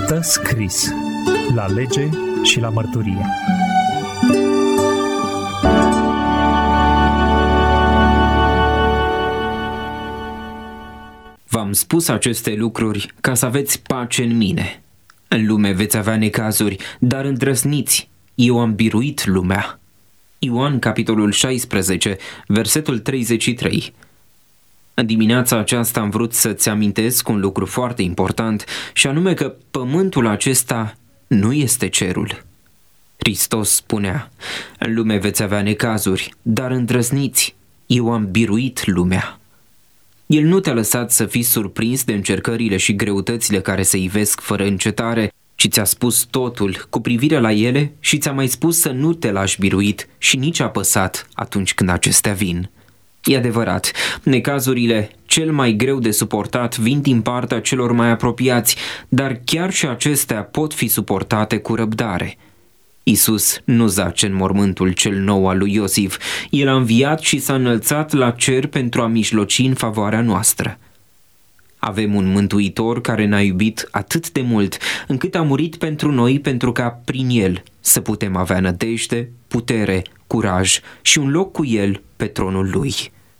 Stă scris la lege și la mărturie. V-am spus aceste lucruri ca să aveți pace în mine. În lume veți avea necazuri, dar îndrăzniți, eu am biruit lumea. Ioan, capitolul 16, versetul 33. În dimineața aceasta am vrut să-ți amintesc un lucru foarte important, și anume că pământul acesta nu este cerul. Hristos spunea: în lume veți avea necazuri, dar îndrăzniți, eu am biruit lumea. El nu te-a lăsat să fii surprins de încercările și greutățile care se ivesc fără încetare, ci ți-a spus totul cu privire la ele și ți-a mai spus să nu te lași biruit și nici apăsat atunci când acestea vin. E adevărat, necazurile cel mai greu de suportat vin din partea celor mai apropiați, dar chiar și acestea pot fi suportate cu răbdare. Iisus nu zace în mormântul cel nou al lui Iosif. El a înviat și s-a înălțat la cer pentru a mijloci în favoarea noastră. Avem un Mântuitor care ne-a iubit atât de mult, încât a murit pentru noi, pentru ca prin El să putem avea nădejde, putere, curaj și un loc cu El pe tronul Lui.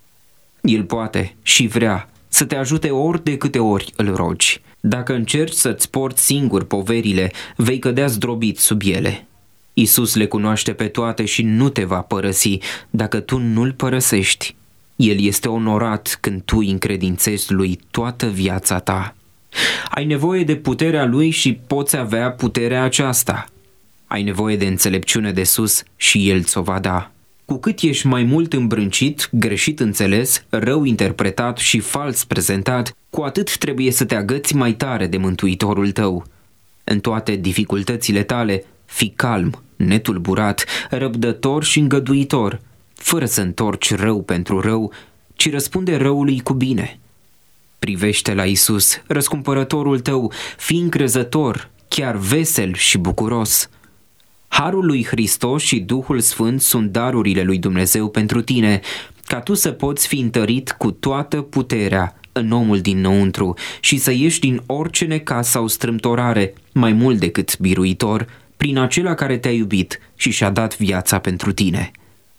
El poate și vrea să te ajute ori de câte ori îl rogi. Dacă încerci să-ți porți singur poverile, vei cădea zdrobit sub ele. Iisus le cunoaște pe toate și nu te va părăsi dacă tu nu-L părăsești. El este onorat când tu îi încredințezi Lui toată viața ta. Ai nevoie de puterea Lui și poți avea puterea aceasta. Ai nevoie de înțelepciune de sus și El ți-o va da. Cu cât ești mai mult îmbrâncit, greșit înțeles, rău interpretat și fals prezentat, cu atât trebuie să te agăți mai tare de Mântuitorul tău. În toate dificultățile tale, fii calm, netulburat, răbdător și îngăduitor, fără să întorci rău pentru rău, ci răspunde răului cu bine. Privește la Iisus, răscumpărătorul tău, fii încrezător, chiar vesel și bucuros. Harul lui Hristos și Duhul Sfânt sunt darurile lui Dumnezeu pentru tine, ca tu să poți fi întărit cu toată puterea în omul dinăuntru și să ieși din orice necaz sau strâmtorare mai mult decât biruitor, prin acela care te-a iubit și și-a dat viața pentru tine.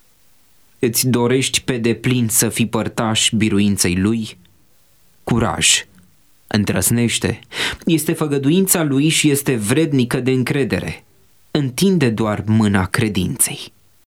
Îți dorești pe deplin să fii părtaș biruinței Lui? Curaj! Îndrăznește! Este făgăduința Lui și este vrednică de încredere. Întinde doar mâna credinței.